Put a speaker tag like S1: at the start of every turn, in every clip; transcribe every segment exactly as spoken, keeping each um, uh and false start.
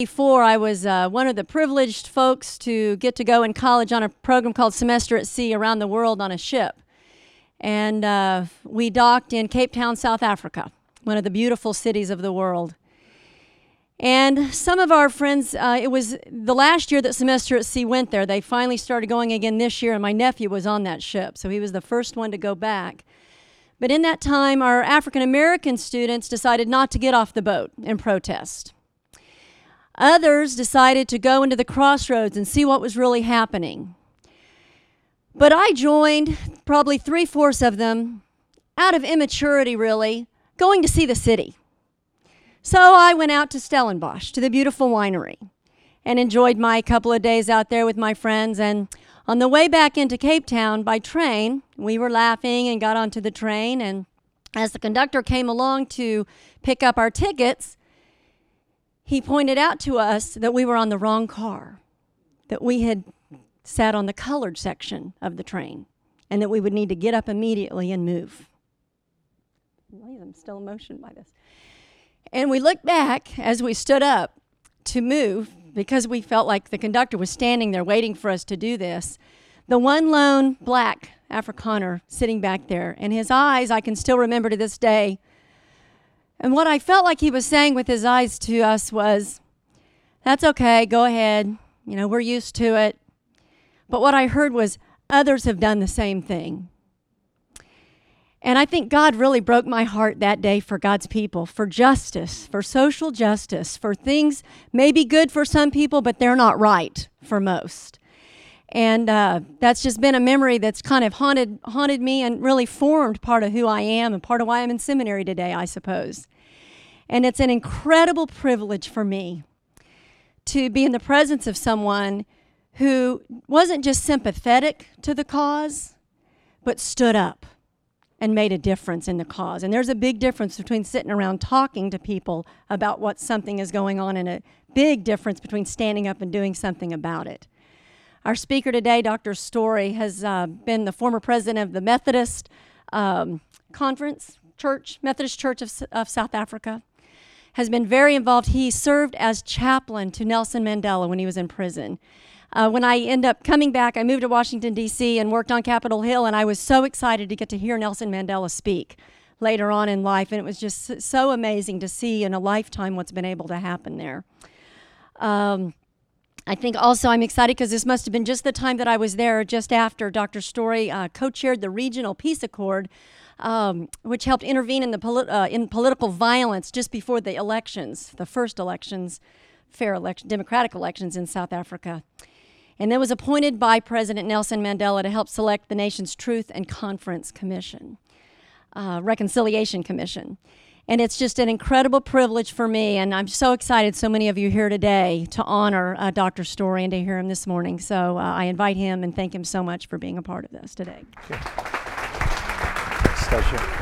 S1: Before I was uh, one of the privileged folks to get to go in college on a program called Semester at Sea around the world on a ship. And uh, we docked in Cape Town, South Africa, one of the beautiful cities of the world. And some of our friends, uh, it was the last year that Semester at Sea went there. They finally started going again this year, and my nephew was on that ship, so he was the first one to go back. But in that time, our African-American students decided not to get off the boat and protest. Others decided to go into the crossroads and see what was really happening. But I joined, probably three-fourths of them, out of immaturity really, going to see the city. So I went out to Stellenbosch, to the beautiful winery, and enjoyed my couple of days out there with my friends. And on the way back into Cape Town by train, we were laughing and got onto the train. And as the conductor came along to pick up our tickets, he pointed out to us that we were on the wrong car, that we had sat on the colored section of the train, and that we would need to get up immediately and move. I'm still emotional by this. And we looked back as we stood up to move, because we felt like the conductor was standing there waiting for us to do this. The one lone black Afrikaner sitting back there, and his eyes I can still remember to this day. And what I felt like he was saying with his eyes to us was, that's okay, go ahead, you know, we're used to it. But what I heard was, others have done the same thing. And I think God really broke my heart that day for God's people, for justice, for social justice, for things maybe good for some people, but they're not right for most. And uh, that's just been a memory that's kind of haunted haunted me and really formed part of who I am and part of why I'm in seminary today, I suppose. And it's an incredible privilege for me to be in the presence of someone who wasn't just sympathetic to the cause, but stood up and made a difference in the cause. And there's a big difference between sitting around talking to people about what something is going on, and a big difference between standing up and doing something about it. Our speaker today, Doctor Story, has uh, been the former president of the Methodist um, Conference Church, Methodist Church of, of South Africa, has been very involved. He served as chaplain to Nelson Mandela when he was in prison. Uh, when I ended up coming back, I moved to Washington, D C and worked on Capitol Hill, and I was so excited to get to hear Nelson Mandela speak later on in life, and it was just so amazing to see in a lifetime what's been able to happen there. Um, I think also I'm excited because this must have been just the time that I was there, just after Doctor Story uh, co-chaired the Regional Peace Accord, um, which helped intervene in the polit- uh, in political violence just before the elections, the first elections, fair election, democratic elections in South Africa. And then was appointed by President Nelson Mandela to help select the nation's Truth and Conference Commission, uh, Reconciliation Commission. And it's just an incredible privilege for me, and I'm so excited so many of you here today to honor uh, Doctor Story and to hear him this morning. So uh, I invite him and thank him so much for being a part of this today.
S2: Thanks, Stacia.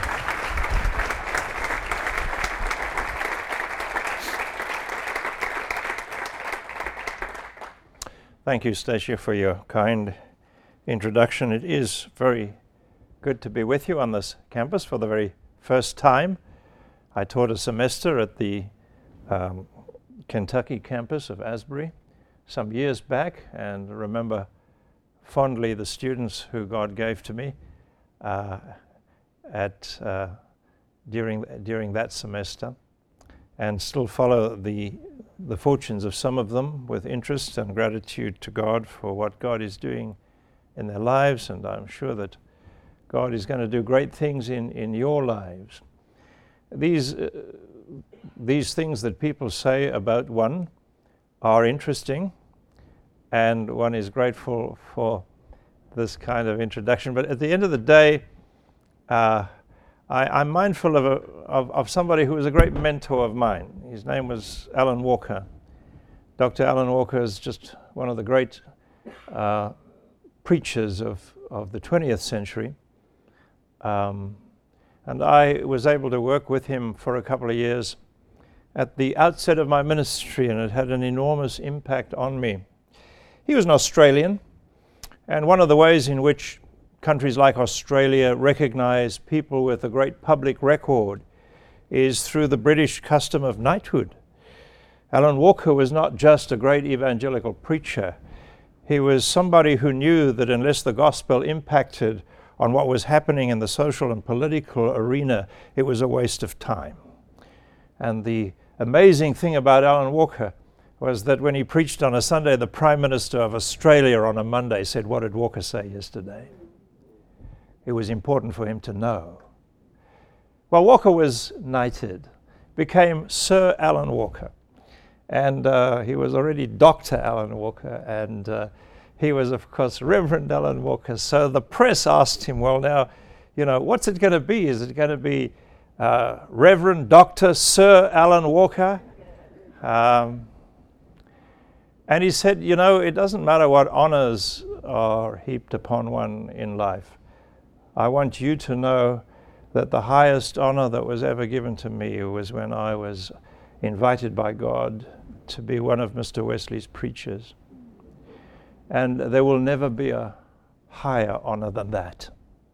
S2: Thank you, Stacia, for your kind introduction. It is very good to be with you on this campus for the very first time. I taught a semester at the um, Kentucky campus of Asbury some years back, and remember fondly the students who God gave to me uh, at uh, during during that semester, and still follow the the fortunes of some of them with interest and gratitude to God for what God is doing in their lives, and I'm sure that God is going to do great things in, in your lives. These, uh, these things that people say about one are interesting, and one is grateful for this kind of introduction. But at the end of the day, uh, I, I'm mindful of, a, of, of somebody who was a great mentor of mine. His name was Alan Walker. Doctor Alan Walker is just one of the great uh, preachers of, of the twentieth century. Um, and I was able to work with him for a couple of years at the outset of my ministry, and it had an enormous impact on me. He was an Australian, and one of the ways in which countries like Australia recognize people with a great public record is through the British custom of knighthood. Alan Walker was not just a great evangelical preacher. He was somebody who knew that unless the gospel impacted on what was happening in the social and political arena, it was a waste of time. And the amazing thing about Alan Walker was that when he preached on a Sunday, the Prime Minister of Australia on a Monday said, "What did Walker say yesterday?" It was important for him to know. Well, Walker was knighted, became Sir Alan Walker. And uh, he was already Doctor Alan Walker, and uh, he was, of course, Reverend Alan Walker. So the press asked him, well, now, you know, what's it going to be? Is it going to be uh, Reverend Doctor Sir Alan Walker? Um, and he said, you know, it doesn't matter what honors are heaped upon one in life. I want you to know that the highest honor that was ever given to me was when I was invited by God to be one of Mister Wesley's preachers. And there will never be a higher honor than that.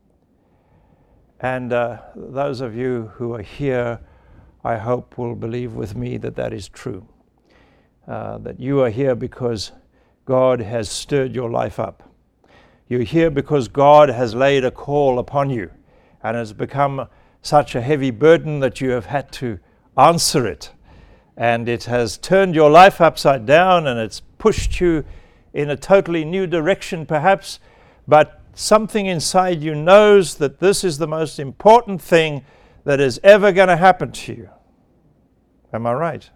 S2: And uh, those of you who are here, I hope will believe with me that that is true. Uh, that you are here because God has stirred your life up. You're here because God has laid a call upon you and has become such a heavy burden that you have had to answer it. And it has turned your life upside down, and it's pushed you in a totally new direction perhaps, but something inside you knows that this is the most important thing that is ever going to happen to you. Am I right?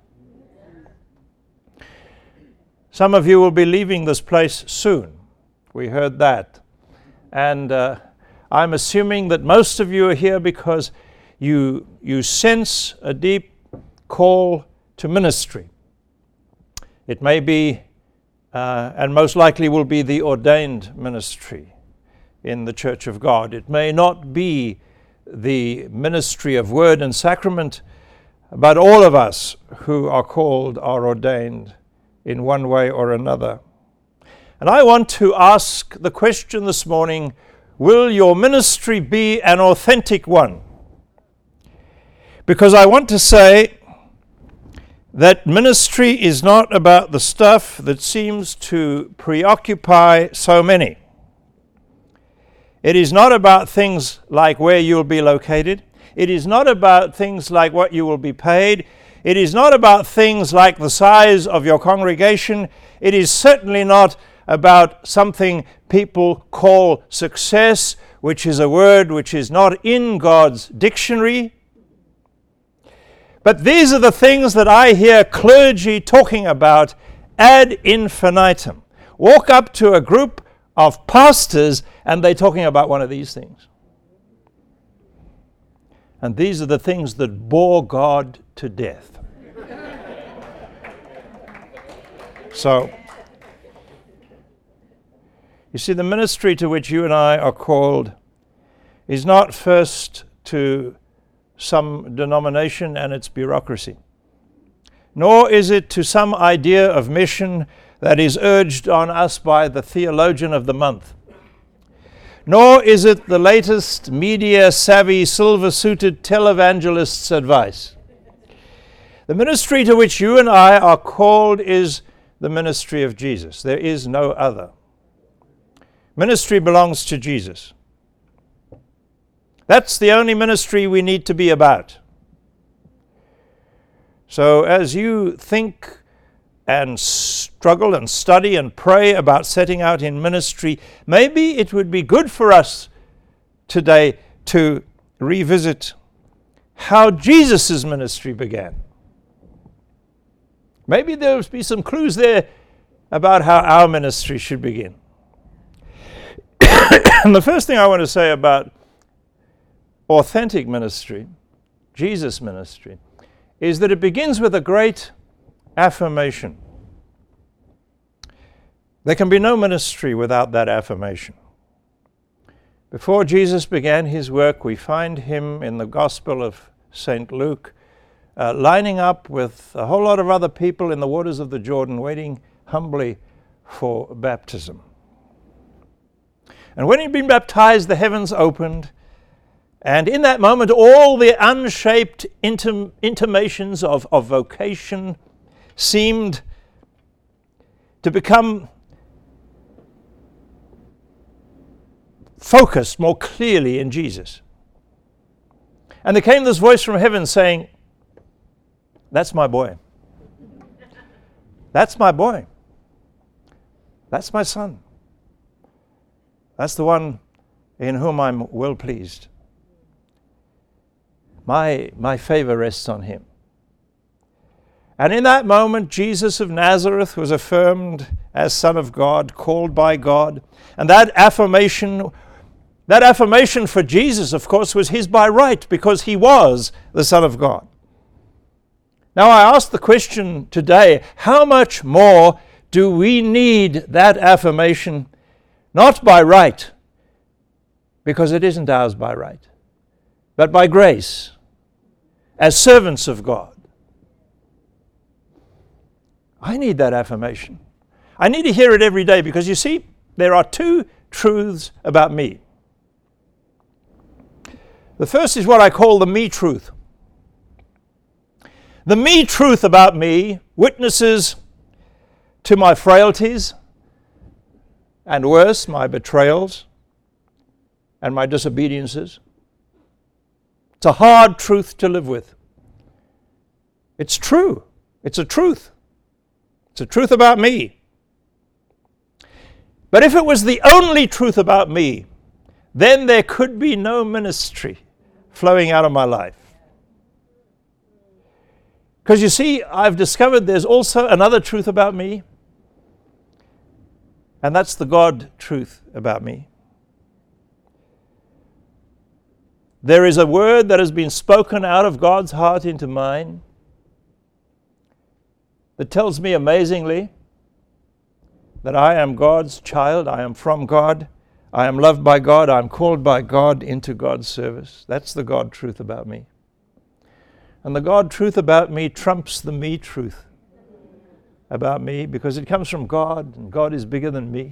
S2: Some of you will be leaving this place soon. We heard that. And uh, I'm assuming that most of you are here because you, you sense a deep call to ministry. It may be, uh, and most likely will be, the ordained ministry in the Church of God. It may not be the ministry of word and sacrament, but all of us who are called are ordained in one way or another. And I want to ask the question this morning, will your ministry be an authentic one? Because I want to say that ministry is not about the stuff that seems to preoccupy so many. It is not about things like where you'll be located. It is not about things like what you will be paid. It is not about things like the size of your congregation. It is certainly not about something people call success, which is a word which is not in God's dictionary. But these are the things that I hear clergy talking about ad infinitum. Walk up to a group of pastors and they're talking about one of these things. And these are the things that bore God to death. So, you see, the ministry to which you and I are called is not first to some denomination and its bureaucracy, nor is it to some idea of mission that is urged on us by the theologian of the month, nor is it the latest media-savvy, silver-suited televangelist's advice. The ministry to which you and I are called is the ministry of Jesus. There is no other. Ministry belongs to Jesus. That's the only ministry we need to be about. So as you think and struggle and study and pray about setting out in ministry, maybe it would be good for us today to revisit how Jesus' ministry began. Maybe there will be some clues there about how our ministry should begin. And the first thing I want to say about authentic ministry, Jesus' ministry, is that it begins with a great affirmation. There can be no ministry without that affirmation. Before Jesus began his work, we find him in the Gospel of Saint Luke, uh, lining up with a whole lot of other people in the waters of the Jordan, waiting humbly for baptism. And when he'd been baptized, the heavens opened, and in that moment, all the unshaped intim- intimations of, of vocation seemed to become focused more clearly in Jesus. And there came this voice from heaven saying, "That's my boy. That's my boy. That's my son. That's the one in whom I'm well pleased. My, my favor rests on him." And in that moment, Jesus of Nazareth was affirmed as Son of God, called by God. And that affirmation, that affirmation for Jesus, of course, was his by right, because he was the Son of God. Now I ask the question today, how much more do we need that affirmation, not by right, because it isn't ours by right, but by grace, as servants of God? I need that affirmation. I need to hear it every day, because you see, there are two truths about me. The first is what I call the me truth. The me truth about me witnesses to my frailties, and worse, my betrayals and my disobediences. It's a hard truth to live with. It's true. It's a truth. It's a truth about me. But if it was the only truth about me, then there could be no ministry flowing out of my life. Because you see, I've discovered there's also another truth about me, and that's the God truth about me. There is a word that has been spoken out of God's heart into mine that tells me amazingly that I am God's child, I am from God, I am loved by God, I am called by God into God's service. That's the God truth about me. And the God truth about me trumps the me truth about me, because it comes from God, and God is bigger than me.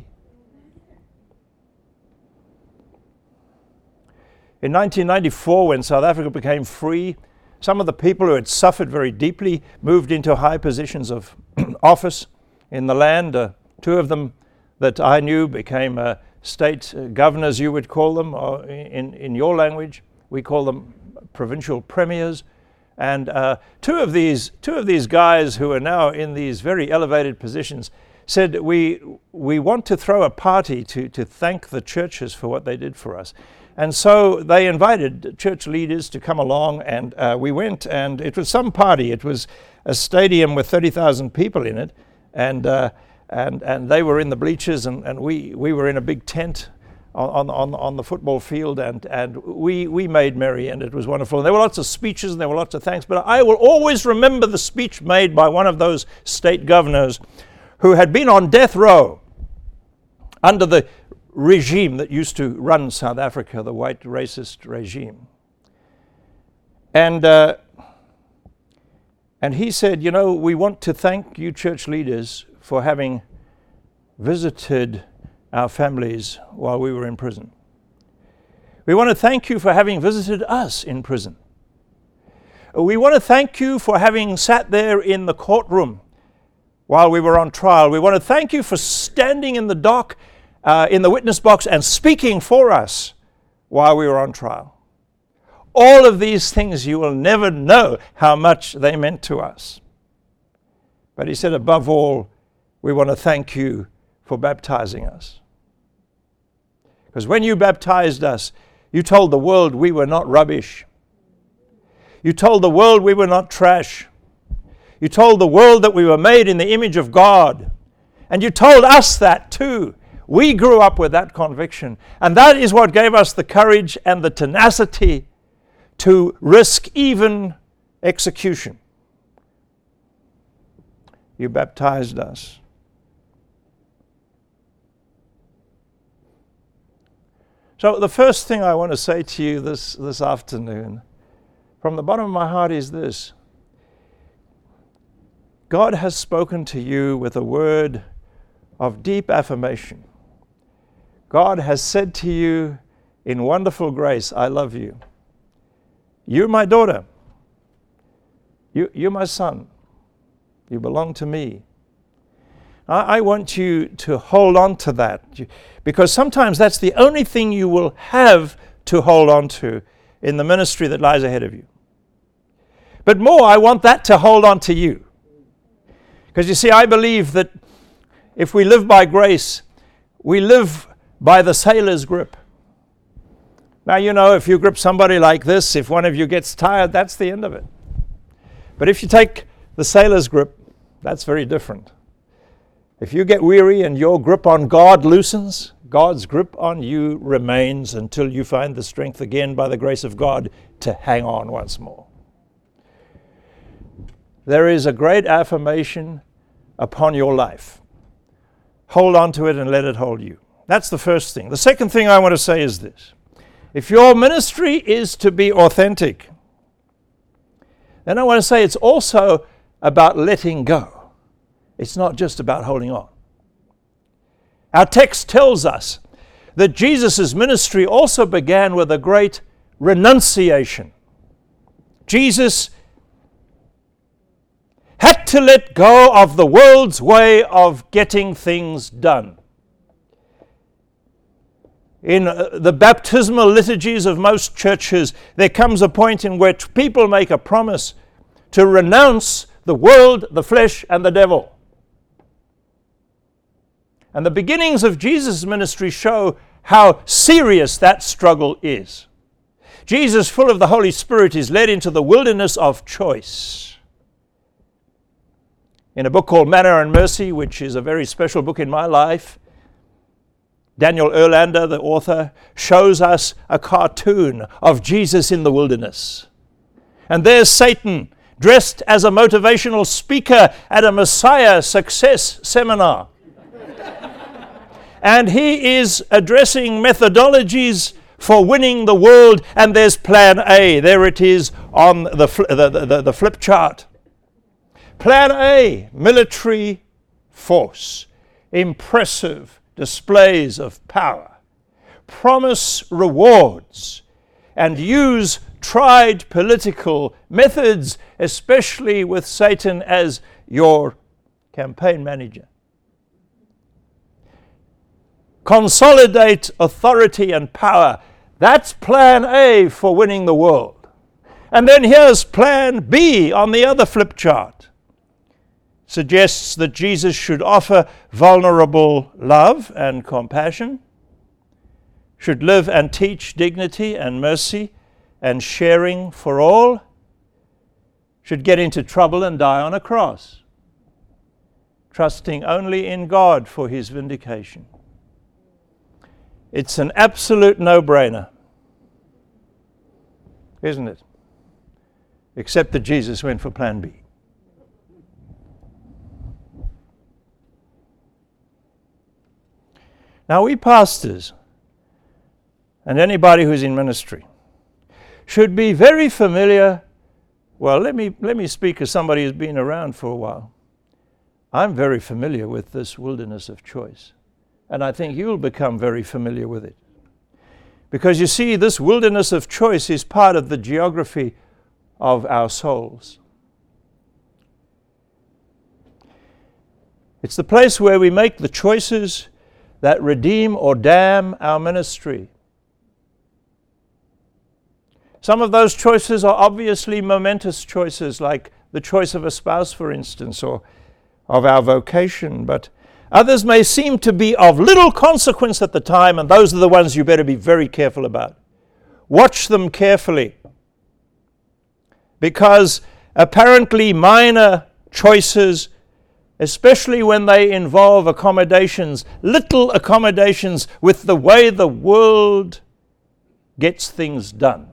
S2: In nineteen ninety-four, when South Africa became free, some of the people who had suffered very deeply moved into high positions of office in the land. Uh, two of them that I knew became uh, state uh, governors, you would call them, or in, in your language. We call them provincial premiers. And uh, two of these two of these guys who are now in these very elevated positions said, we we want to throw a party to, to thank the churches for what they did for us. And so they invited church leaders to come along, and uh, we went, and it was some party. It was a stadium with thirty thousand people in it, and uh, and and they were in the bleachers, and, and we, we were in a big tent on on on the football field, and and we we made merry, and it was wonderful. And there were lots of speeches, and there were lots of thanks, but I will always remember the speech made by one of those state governors who had been on death row under the regime that used to run South Africa, the white racist regime. And uh, and he said, you know, we want to thank you church leaders for having visited our families while we were in prison. We want to thank you for having visited us in prison. We want to thank you for having sat there in the courtroom while we were on trial. We want to thank you for standing in the dock, uh, in the witness box, and speaking for us while we were on trial. All of these things, you will never know how much they meant to us. But he said, above all, we want to thank you for baptizing us. Because when you baptized us, you told the world we were not rubbish. You told the world we were not trash. You told the world that we were made in the image of God. And you told us that too. We grew up with that conviction. And that is what gave us the courage and the tenacity to risk even execution. You baptized us. So the first thing I want to say to you this, this afternoon, from the bottom of my heart, is this. God has spoken to you with a word of deep affirmation. God has said to you in wonderful grace, I love you. You're my daughter. You, you're my son. You belong to me. I, I want you to hold on to that, because sometimes that's the only thing you will have to hold on to in the ministry that lies ahead of you. But more, I want that to hold on to you. Because you see, I believe that if we live by grace, we live by the sailor's grip. Now, you know, if you grip somebody like this, if one of you gets tired, that's the end of it. But if you take the sailor's grip, that's very different. If you get weary and your grip on God loosens, God's grip on you remains until you find the strength again by the grace of God to hang on once more. There is a great affirmation upon your life. Hold on to it and let it hold you. That's the first thing. The second thing I want to say is this. If your ministry is to be authentic, then I want to say it's also about letting go. It's not just about holding on. Our text tells us that Jesus' ministry also began with a great renunciation. Jesus had to let go of the world's way of getting things done. In uh, the baptismal liturgies of most churches, there comes a point in which people make a promise to renounce the world, the flesh, and the devil. And the beginnings of Jesus' ministry show how serious that struggle is. Jesus, full of the Holy Spirit, is led into the wilderness of choice. In a book called Manna and Mercy, which is a very special book in my life, Daniel Erlander, the author, shows us a cartoon of Jesus in the wilderness. And there's Satan, dressed as a motivational speaker at a Messiah success seminar. And he is addressing methodologies for winning the world, and there's plan A. There it is on the, fl- the, the, the flip chart. Plan A, military force, impressive displays of power, promise rewards, and use tried political methods, especially with Satan as your campaign manager. Consolidate authority and power. That's plan A for winning the world. And then here's plan B on the other flip chart. Suggests that Jesus should offer vulnerable love and compassion, should live and teach dignity and mercy and sharing for all, should get into trouble and die on a cross, trusting only in God for his vindication. It's an absolute no-brainer, isn't it? Except that Jesus went for plan B. Now, we pastors and anybody who's in ministry should be very familiar. Well, let me let me speak as somebody who's been around for a while. I'm very familiar with this wilderness of choice, and I think you'll become very familiar with it. Because you see, this wilderness of choice is part of the geography of our souls. It's the place where we make the choices that redeem or damn our ministry. Some of those choices are obviously momentous choices, like the choice of a spouse, for instance, or of our vocation, but others may seem to be of little consequence at the time, and those are the ones you better be very careful about. Watch them carefully, because apparently minor choices, especially when they involve accommodations, little accommodations with the way the world gets things done,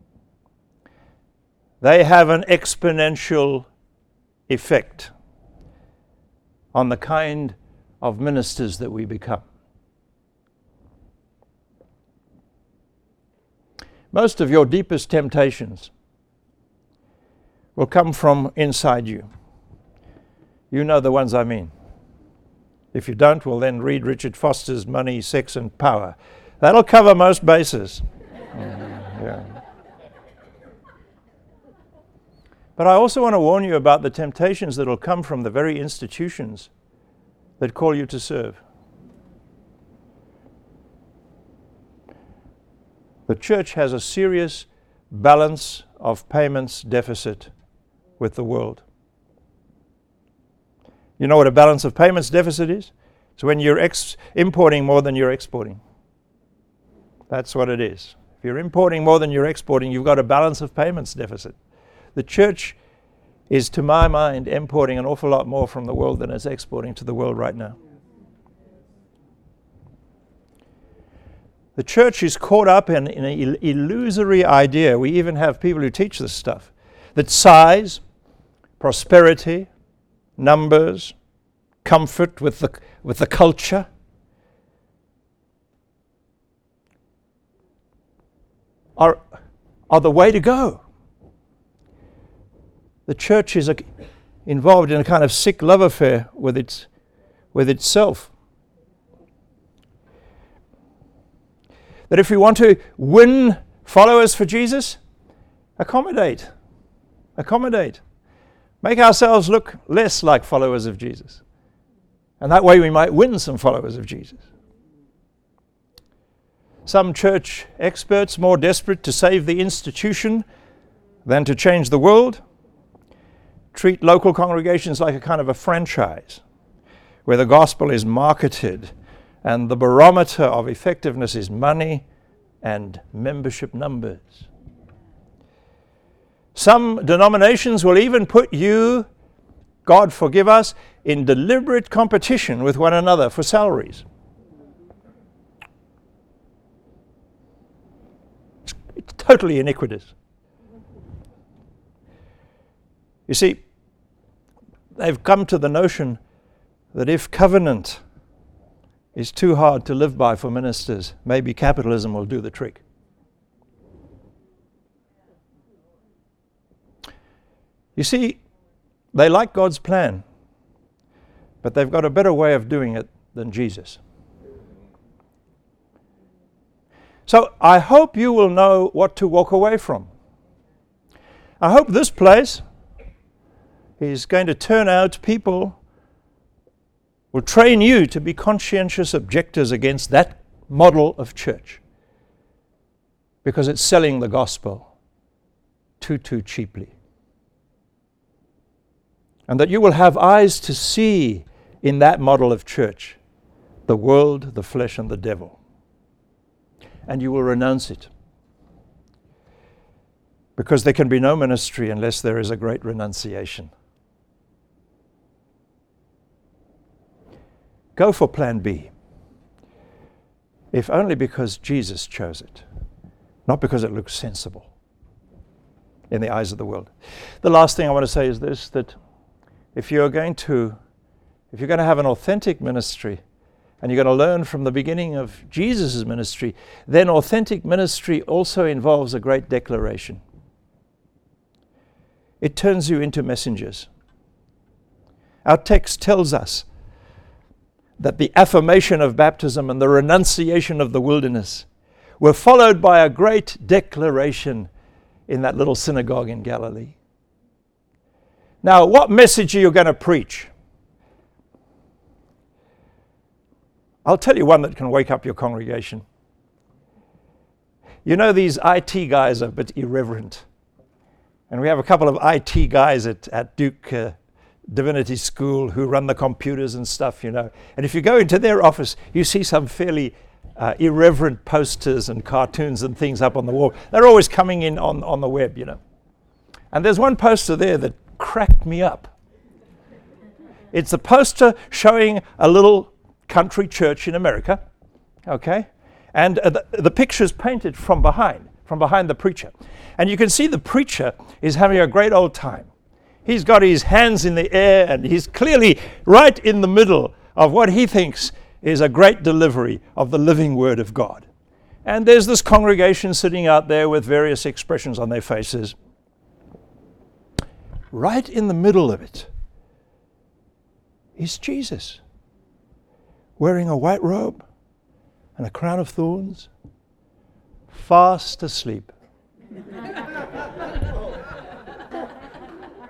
S2: they have an exponential effect on the kind of ministers that we become. Most of your deepest temptations will come from inside you. You know the ones I mean. If you don't, well then read Richard Foster's Money, Sex and Power. That'll cover most bases. mm, yeah. But I also want to warn you about the temptations that will come from the very institutions that call you to serve. The church has a serious balance of payments deficit with the world. You know what a balance of payments deficit is? It's when you're ex- importing more than you're exporting. That's what it is. If you're importing more than you're exporting, you've got a balance of payments deficit. The church is, to my mind, importing an awful lot more from the world than it's exporting to the world right now. The church is caught up in, in an illusory idea. We even have people who teach this stuff, that size, prosperity, numbers, comfort with the, with the culture are, are the way to go. The church is a, involved in a kind of sick love affair with its, with itself. That if we want to win followers for Jesus, accommodate. Accommodate. Make ourselves look less like followers of Jesus. And that way we might win some followers of Jesus. Some church experts, more desperate to save the institution than to change the world, treat local congregations like a kind of a franchise where the gospel is marketed and the barometer of effectiveness is money and membership numbers. Some denominations will even put you, God forgive us, in deliberate competition with one another for salaries. It's, it's totally iniquitous. You see, they've come to the notion that if covenant is too hard to live by for ministers, maybe capitalism will do the trick. You see, they like God's plan, but they've got a better way of doing it than Jesus. So I hope you will know what to walk away from. I hope this place is going to turn out people will train you to be conscientious objectors against that model of church because it's selling the gospel too, too cheaply. And that you will have eyes to see in that model of church the world, the flesh, and the devil. And you will renounce it. Because there can be no ministry unless there is a great renunciation. Go for plan B, if only because Jesus chose it, not because it looks sensible in the eyes of the world. The last thing I want to say is this, that if you're going to, if you're going to have an authentic ministry, and you're going to learn from the beginning of Jesus' ministry, then authentic ministry also involves a great declaration. It turns you into messengers. Our text tells us that the affirmation of baptism and the renunciation of the wilderness were followed by a great declaration in that little synagogue in Galilee. Now, what message are you going to preach? I'll tell you one that can wake up your congregation. You know, these I T guys are a bit irreverent. And we have a couple of I T guys at, at Duke uh, Divinity School who run the computers and stuff, you know. And if you go into their office, you see some fairly uh, irreverent posters and cartoons and things up on the wall. They're always coming in on, on the web, you know. And there's one poster there that cracked me up. It's a poster showing a little country church in America, okay? And uh, the, the picture's painted from behind, from behind the preacher. And you can see the preacher is having a great old time. He's got his hands in the air and he's clearly right in the middle of what he thinks is a great delivery of the living word of God. And there's this congregation sitting out there with various expressions on their faces. Right in the middle of it is Jesus, wearing a white robe and a crown of thorns, fast asleep.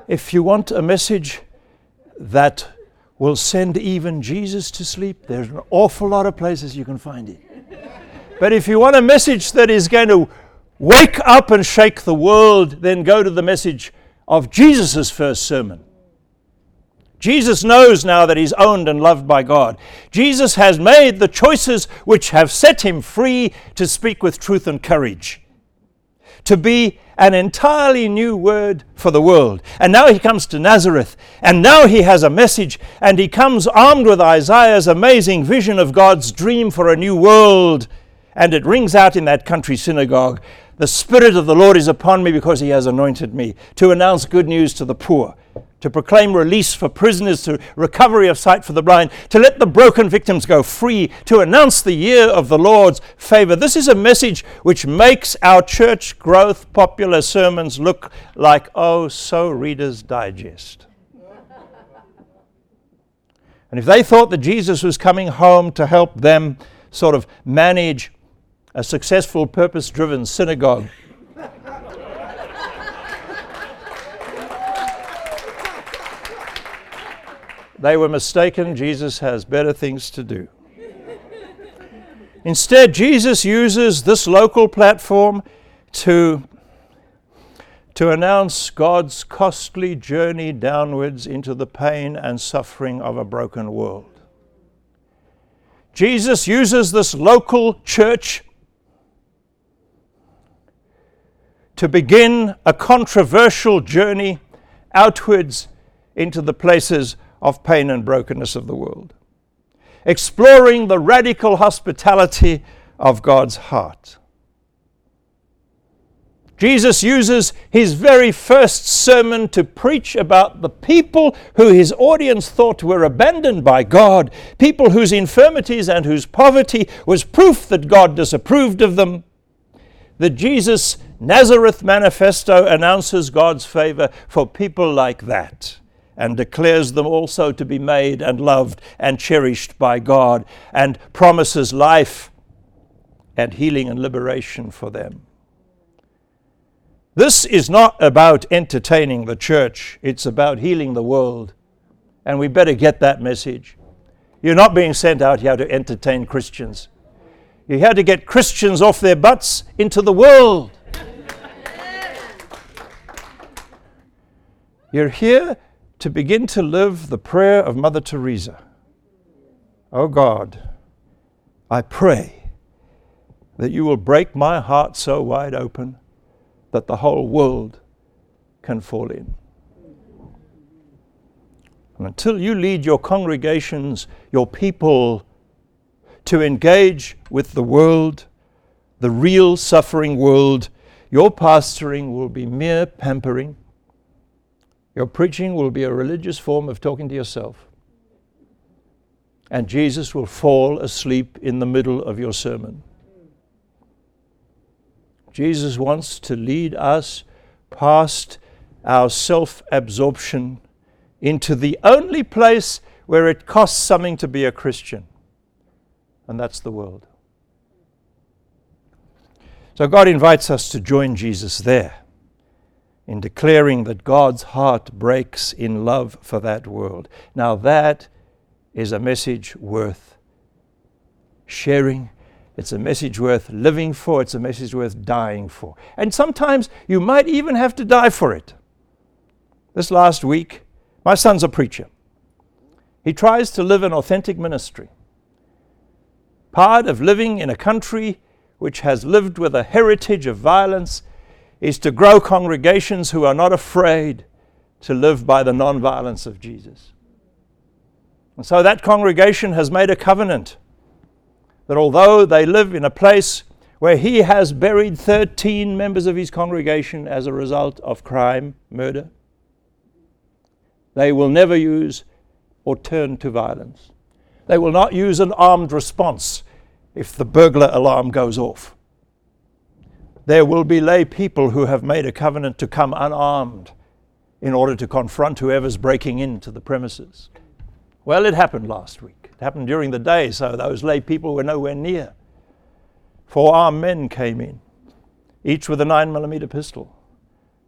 S2: If you want a message that will send even Jesus to sleep, there's an awful lot of places you can find it. But if you want a message that is going to wake up and shake the world, then go to the message of Jesus' first sermon. Jesus knows now that he's owned and loved by God. Jesus has made the choices which have set him free to speak with truth and courage, to be an entirely new word for the world. And now he comes to Nazareth, and now he has a message, and he comes armed with Isaiah's amazing vision of God's dream for a new world. And it rings out in that country synagogue, "The Spirit of the Lord is upon me because he has anointed me to announce good news to the poor, to proclaim release for prisoners, to recovery of sight for the blind, to let the broken victims go free, to announce the year of the Lord's favor." This is a message which makes our church growth popular sermons look like, oh, so Reader's Digest. And if they thought that Jesus was coming home to help them sort of manage a successful, purpose-driven synagogue, they were mistaken. Jesus has better things to do. Instead, Jesus uses this local platform to, to announce God's costly journey downwards into the pain and suffering of a broken world. Jesus uses this local church to begin a controversial journey outwards into the places of pain and brokenness of the world, exploring the radical hospitality of God's heart. Jesus uses his very first sermon to preach about the people who his audience thought were abandoned by God, people whose infirmities and whose poverty was proof that God disapproved of them. The Jesus Nazareth Manifesto announces God's favor for people like that, and declares them also to be made and loved and cherished by God, and promises life and healing and liberation for them. This is not about entertaining the church. It's about healing the world. And we better get that message. You're not being sent out here to entertain Christians. You're here to get Christians off their butts into the world. You're here to begin to live the prayer of Mother Teresa. Oh God, I pray that you will break my heart so wide open that the whole world can fall in. And until you lead your congregations, your people, to engage with the world, the real suffering world, your pastoring will be mere pampering. Your preaching will be a religious form of talking to yourself. And Jesus will fall asleep in the middle of your sermon. Jesus wants to lead us past our self-absorption into the only place where it costs something to be a Christian, and that's the world. So God invites us to join Jesus there in declaring that God's heart breaks in love for that world. Now that is a message worth sharing. It's a message worth living for. It's a message worth dying for. And sometimes you might even have to die for it. This last week, my son's a preacher. He tries to live an authentic ministry. Part of living in a country which has lived with a heritage of violence is to grow congregations who are not afraid to live by the non-violence of Jesus. And so that congregation has made a covenant that although they live in a place where he has buried thirteen members of his congregation as a result of crime, murder, they will never use or turn to violence. They will not use an armed response if the burglar alarm goes off. There will be lay people who have made a covenant to come unarmed in order to confront whoever's breaking into the premises. Well, it happened last week. It happened during the day, so those lay people were nowhere near. Four armed men came in, each with a nine millimeter pistol.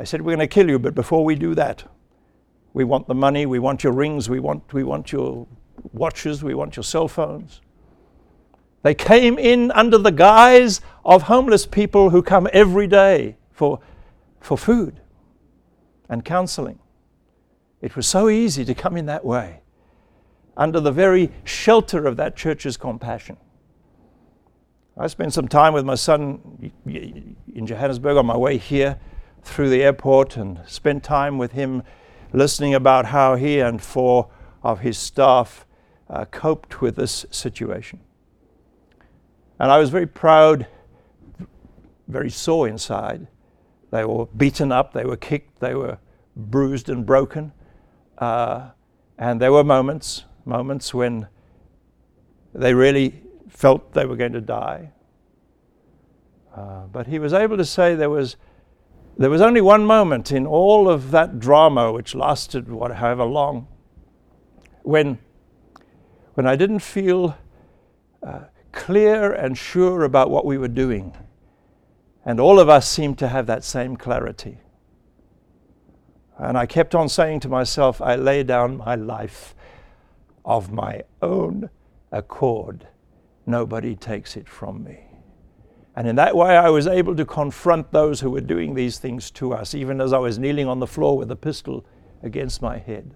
S2: They said, we're going to kill you, but before we do that, we want the money, we want your rings, we want, we want your watches, we want your cell phones. They came in under the guise of homeless people who come every day for, for food and counseling. It was so easy to come in that way, under the very shelter of that church's compassion. I spent some time with my son in Johannesburg on my way here through the airport, and spent time with him listening about how he and four of his staff uh, coped with this situation. And I was very proud, very sore inside. They were beaten up, they were kicked, they were bruised and broken. Uh, and there were moments, moments when they really felt they were going to die. Uh, but he was able to say there was there was only one moment in all of that drama, which lasted what, however long, when when I didn't feel uh, clear and sure about what we were doing. And all of us seemed to have that same clarity. And I kept on saying to myself, I lay down my life of my own accord. Nobody takes it from me. And in that way I was able to confront those who were doing these things to us, even as I was kneeling on the floor with a pistol against my head.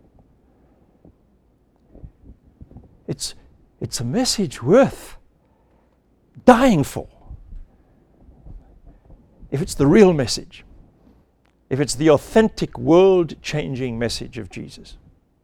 S2: It's, it's a message worth dying for. If it's the real message, if it's the authentic, world-changing message of Jesus.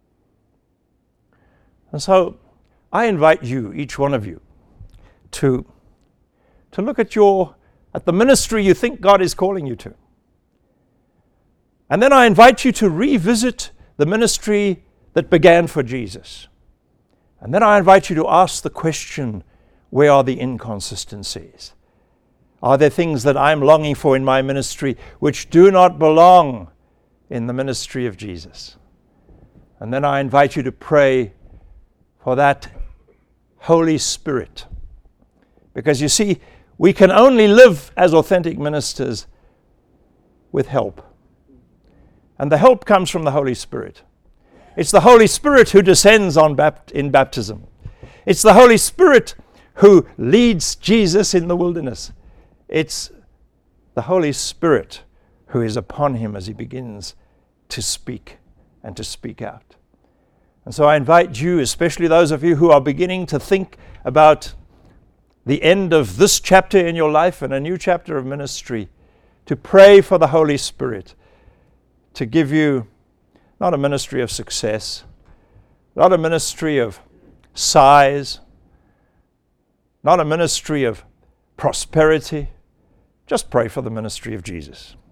S2: And so I invite you, each one of you, to, to look at your at the ministry you think God is calling you to. And then I invite you to revisit the ministry that began for Jesus. And then I invite you to ask the question, where are the inconsistencies? Are there things that I'm longing for in my ministry which do not belong in the ministry of Jesus? And then I invite you to pray for that Holy Spirit. Because you see, we can only live as authentic ministers with help. And the help comes from the Holy Spirit. It's the Holy Spirit who descends on bapt- in baptism. It's the Holy Spirit who leads Jesus in the wilderness. It's the Holy Spirit who is upon him as he begins to speak and to speak out. And so I invite you, especially those of you who are beginning to think about the end of this chapter in your life and a new chapter of ministry, to pray for the Holy Spirit to give you not a ministry of success, not a ministry of size, not a ministry of prosperity. Just pray for the ministry of Jesus.